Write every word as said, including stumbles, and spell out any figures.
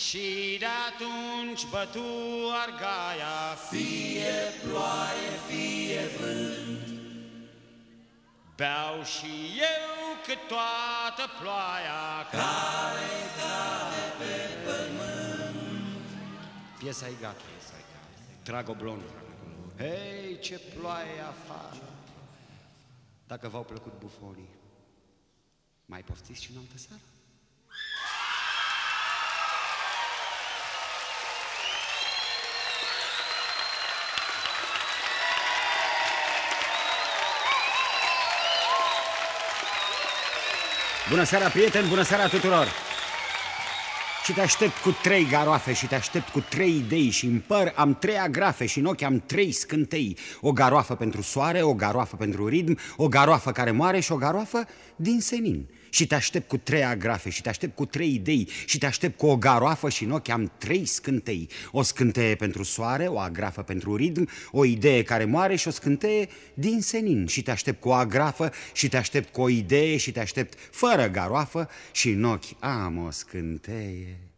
Și de atunci bătu argaia, fie ploaie, fie vânt. beau și eu cât toată ploaia care cade pe pământ. Piesa e gata, trag o blondă. Hei, ce ploaie afară! Dacă v-au plăcut bufonii, mai poftiți și în altă seară? Bună seara, prieteni, bună seara tuturor! Și te aștept cu trei garoafe și te aștept cu trei idei și în păr am trei agrafe și în ochi am trei scântei. O garoafă pentru soare, o garoafă pentru ritm, o garoafă care moare și o garoafă din senin. Și te aștept cu trei agrafe și te aștept cu trei idei și te aștept cu o garoafă și în ochi am trei scântei. O scânteie pentru soare, o agrafă pentru ritm, o idee care moare și o scânteie din senin. Și te aștept cu o agrafă și te aștept cu o idee și te aștept fără garoafă și în ochi am o scânteie.